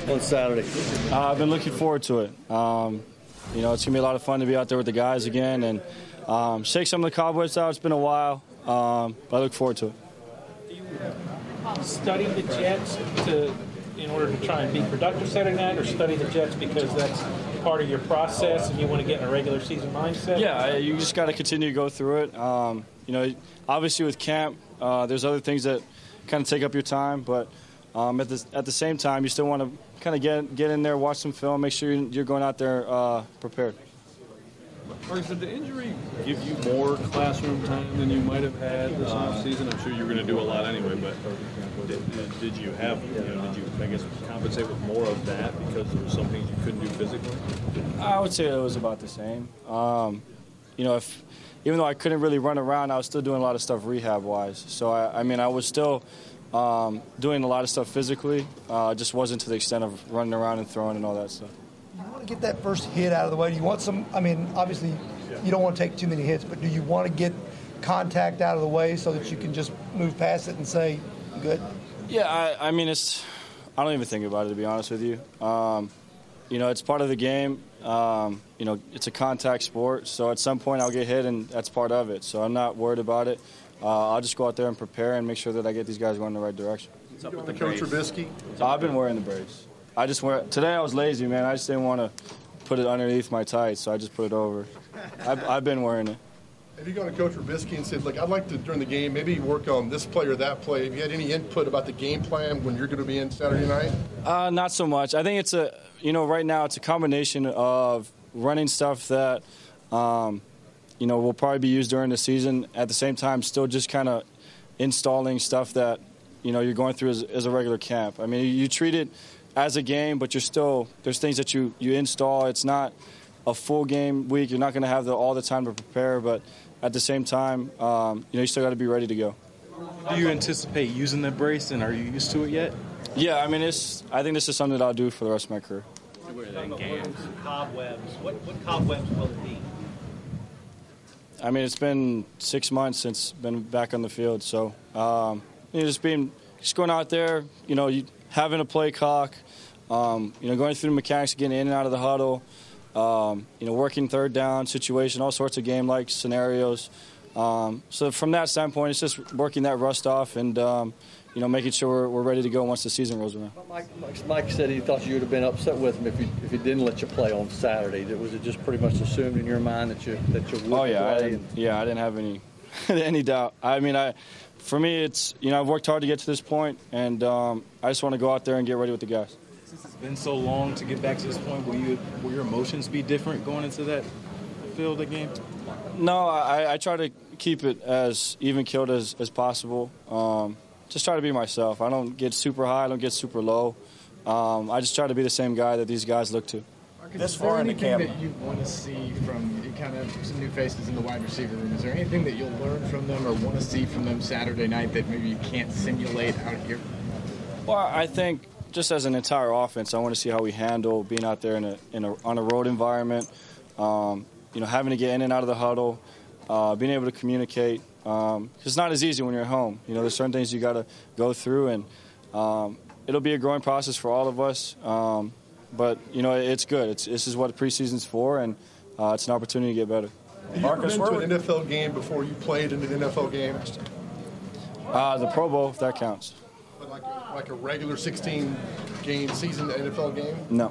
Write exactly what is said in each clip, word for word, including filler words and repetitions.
on Saturday? Uh, I've been looking forward to it. Um, you know, it's going to be a lot of fun to be out there with the guys again and um, shake some of the cobwebs out. It's been a while, um, but I look forward to it. Do you study the Jets to, in order to try and be productive Saturday night, or study the Jets because that's part of your process and you want to get in a regular season mindset? Yeah, you just got to continue to go through it. Um, you know, obviously with camp, uh, there's other things that kind of take up your time, but um, at the at the same time, you still want to kind of get get in there, watch some film, make sure you're going out there uh, prepared. Marcus, did the injury give you more classroom time than you might have had this offseason? I'm sure you were going to do a lot anyway, but did, did you have, you know, did you, I guess, compensate with more of that because there were some things you couldn't do physically? I would say it was about the same. Um, you know, if even though I couldn't really run around, I was still doing a lot of stuff rehab-wise. So, I, I mean, I was still um, doing a lot of stuff physically. Uh, just wasn't to the extent of running around and throwing and all that stuff. You want to get that first hit out of the way? Do you want some, I mean, obviously you don't want to take too many hits, but do you want to get contact out of the way so that you can just move past it and say, good? Yeah, I, I mean, it's, I don't even think about it, to be honest with you. Um, you know, it's part of the game. Um, you know, it's a contact sport, so at some point I'll get hit, and that's part of it. So I'm not worried about it. Uh, I'll just go out there and prepare and make sure that I get these guys going in the right direction. What's up with the Coach Trubisky? I've been wearing the brace. I just wear today. I was lazy, man. I just didn't want to put it underneath my tights, so I just put it over. I've, I've been wearing it. Have you gone to Coach Trubisky and said, "Look, I'd like to during the game maybe work on this play or that play"? Have you had any input about the game plan when you're going to be in Saturday night? Uh, not so much. I think it's a, you know, right now it's a combination of running stuff that, um, you know, will probably be used during the season. At the same time, still just kind of installing stuff that, you know, you're going through as, as a regular camp. I mean, you, you treat it as a game, but you're still, there's things that you, you install. It's not a full game week. You're not going to have the, all the time to prepare, but at the same time, um, you know, you still got to be ready to go. Do you anticipate using the brace, and are you used to it yet? Yeah, I mean, it's. I think this is something that I'll do for the rest of my career. Cobwebs. What, what cobwebs will it be? I mean, it's been six months since been back on the field, so um, you know, just being, just going out there, you know, you, having a play clock, um, you know, going through the mechanics, getting in and out of the huddle, um, you know, working third down situation, all sorts of game-like scenarios. Um, so from that standpoint, it's just working that rust off and, um, you know, making sure we're, we're ready to go once the season rolls around. Mike, Mike, Mike said he thought you would have been upset with him if he if he didn't let you play on Saturday. Was it just pretty much assumed in your mind that you that you would oh, yeah, play? I didn't, yeah, I didn't have any any doubt. I mean, I for me, it's, you know, I've worked hard to get to this point, and um, I just want to go out there and get ready with the guys. Since it's been so long to get back to this point, will you will your emotions be different going into that field of game? No, I, I try to keep it as even-keeled as, as possible. Um, just try to be myself. I don't get super high. I don't get super low. Um, I just try to be the same guy that these guys look to. Marcus, this far in the camp, that you want to see from you kind of some new faces in the wide receiver room? Is there anything that you'll learn from them or want to see from them Saturday night that maybe you can't simulate out here? Well, I think just as an entire offense, I want to see how we handle being out there in a, in a on a road environment. Um, you know, having to get in and out of the huddle, uh, being able to communicate. Um, it's not as easy when you're at home. You know, there's certain things you got to go through, and um, it'll be a growing process for all of us. Um, but you know, it's good. It's this is what the preseason's for, and uh, it's an opportunity to get better. Have you ever been to an N F L game before you played in an N F L game? Uh, the Pro Bowl, if that counts. But like a, like a regular sixteen game season N F L game? No.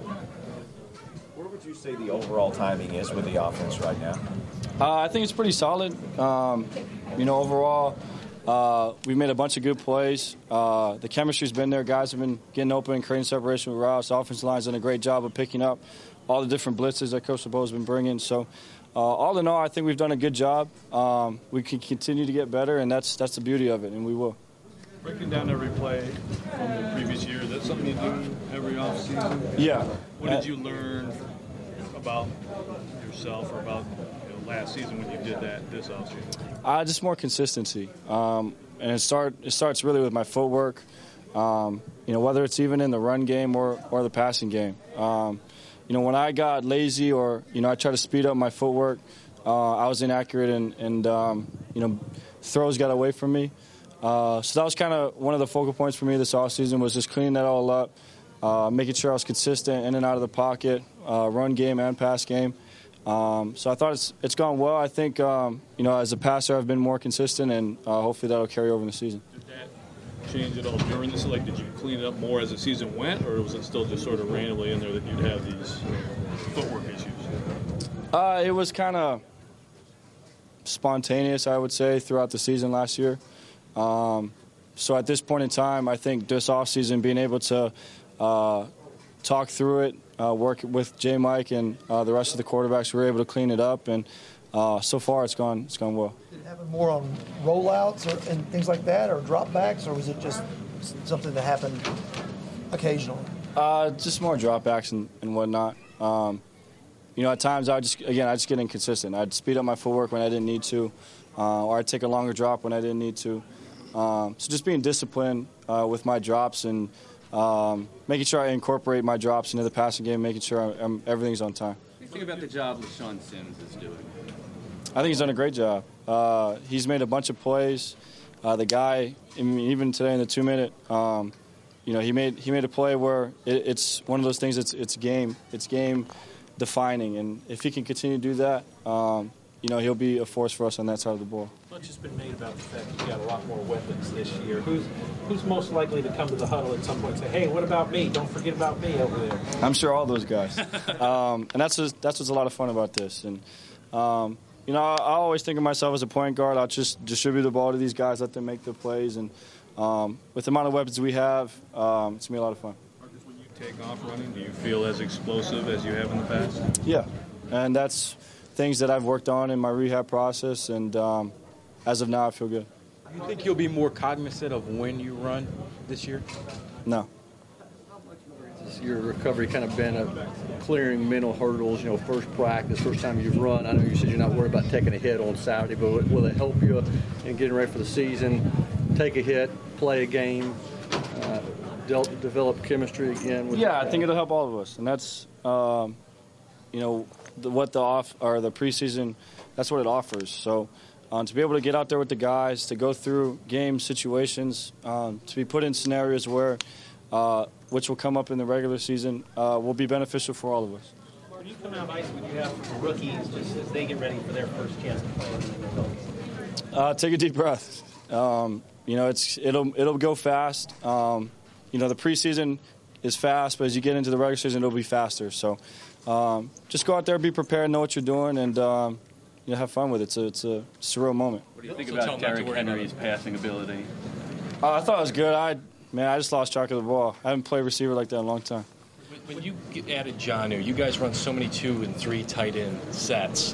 Where would you say the overall timing is with the offense right now? Uh, I think it's pretty solid. Um, you know, overall, uh, we've made a bunch of good plays. Uh, the chemistry's been there. Guys have been getting open and creating separation with routes. The offensive line's done a great job of picking up all the different blitzes that Coach LeBeau has been bringing. So, uh, all in all, I think we've done a good job. Um, we can continue to get better, and that's that's the beauty of it, and we will. Breaking down every play from the previous year, is that something you do every offseason? Yeah. What did you learn about yourself or about you know, last season when you did that this offseason? Uh, just more consistency. Um, and it, start, it starts really with my footwork, um, you know, whether it's even in the run game or, or the passing game. Um, you know, when I got lazy or, you know, I tried to speed up my footwork, uh, I was inaccurate and, and um, you know, throws got away from me. Uh, so that was kind of one of the focal points for me this offseason was just cleaning that all up, uh, making sure I was consistent in and out of the pocket, uh, run game and pass game. Um, so I thought it's it's gone well. I think um, you know, as a passer, I've been more consistent, and uh, hopefully that'll carry over in the season. Did that change at all during this? Like, did you clean it up more as the season went, or was it still just sort of randomly in there that you'd have these footwork issues? Uh, it was kind of spontaneous, I would say, throughout the season last year. Um, so at this point in time, I think this offseason, being able to uh, talk through it, uh, work with J. Mike and uh, the rest of the quarterbacks, we were able to clean it up, and uh, so far it's gone it's gone well. Did it happen more on rollouts or, and things like that, or dropbacks, or was it just something that happened occasionally? Uh, just more dropbacks and, and whatnot. Um, you know, at times I just again I just get inconsistent. I'd speed up my footwork when I didn't need to, uh, or I'd take a longer drop when I didn't need to. Um, so just being disciplined uh, with my drops and um, making sure I incorporate my drops into the passing game, making sure I'm, I'm, everything's on time. What do you think about the job LeSean Sims is doing? I think he's done a great job. Uh, he's made a bunch of plays. Uh, the guy, I mean, even today in the two-minute, um, you know, he made he made a play where it, it's one of those things. It's it's game, it's game defining, and if he can continue to do that, um, you know, he'll be a force for us on that side of the ball. Much has been made about the fact you've got a lot more weapons this year. Who's who's most likely to come to the huddle at some point and say, "Hey, what about me? Don't forget about me over there." I'm sure all those guys, um, and that's just, that's what's a lot of fun about this. And um, you know, I, I always think of myself as a point guard. I'll just distribute the ball to these guys, let them make the plays, and um, with the amount of weapons we have, um, it's gonna be a lot of fun. Marcus, when you take off running, do you feel as explosive as you have in the past? Yeah, and that's things that I've worked on in my rehab process, and um, as of now, I feel good. You think you'll be more cognizant of when you run this year? No. Has your recovery kind of been a clearing mental hurdles, you know, first practice, first time you've run? I know you said you're not worried about taking a hit on Saturday, but will it help you in getting ready for the season? Take a hit, play a game, uh, de- develop chemistry again? With Yeah, I think it'll help all of us, and that's, um, you know, the, what the off or the preseason, that's what it offers. So um, to be able to get out there with the guys, to go through game situations, um, to be put in scenarios where, uh, which will come up in the regular season, uh, will be beneficial for all of us. When you come out ice, when you have rookies, just as they get ready for their first chance to play in the N F L? Uh, take a deep breath. Um, you know, it's it'll it'll go fast. Um, you know, the preseason is fast, but as you get into the regular season, it'll be faster. So um, just go out there, be prepared, know what you're doing, and um, you know, have fun with it. It's a, it's a surreal moment. What do you think about Derrick Henry's passing ability? Uh, I thought it was good. I man, I just lost track of the ball. I haven't played receiver like that in a long time. When you added Jonnu, you guys run so many two and three tight end sets.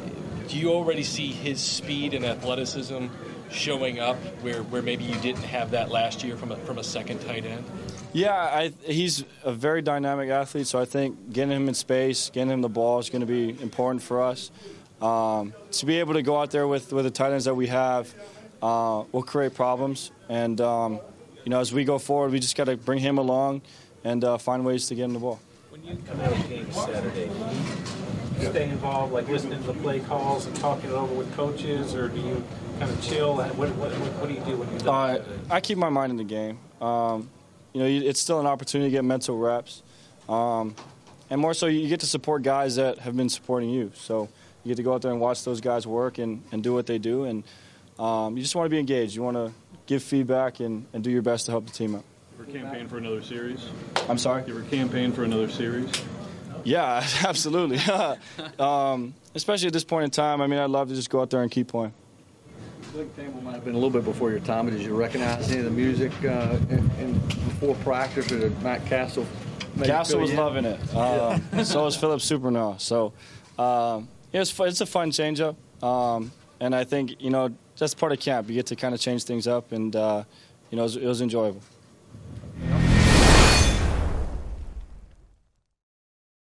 Do you already see his speed and athleticism showing up where, where maybe you didn't have that last year from a, from a second tight end? Yeah, I, he's a very dynamic athlete, so I think getting him in space, getting him the ball is going to be important for us. Um, to be able to go out there with, with the tight ends that we have uh, will create problems. And, um, you know, as we go forward, we just got to bring him along and uh, find ways to get him the ball. When you come out of games Saturday, do you stay involved, like listening to the play calls and talking it over with coaches, or do you kind of chill? What, what, what, what do you do when you're done? Uh, I keep my mind in the game. Um, you know, it's still an opportunity to get mental reps. Um, and more so, you get to support guys that have been supporting you. So you get to go out there and watch those guys work and, and do what they do. And um, you just want to be engaged. You want to give feedback and, and do your best to help the team out. You ever campaign for another series? I'm sorry? You ever campaign for another series? Yeah, absolutely. um, especially at this point in time. I mean, I'd love to just go out there and keep playing. I think Campbell might have been a little bit before your time, but did you recognize any of the music uh, in, in before practice, or did Matt Castle? Castle was loving it. Uh, so was Philip Supernaw. So um, it was fun. It's a fun change-up. Um, and I think, you know, that's part of camp. You get to kind of change things up, and, uh, you know, it was, it was enjoyable.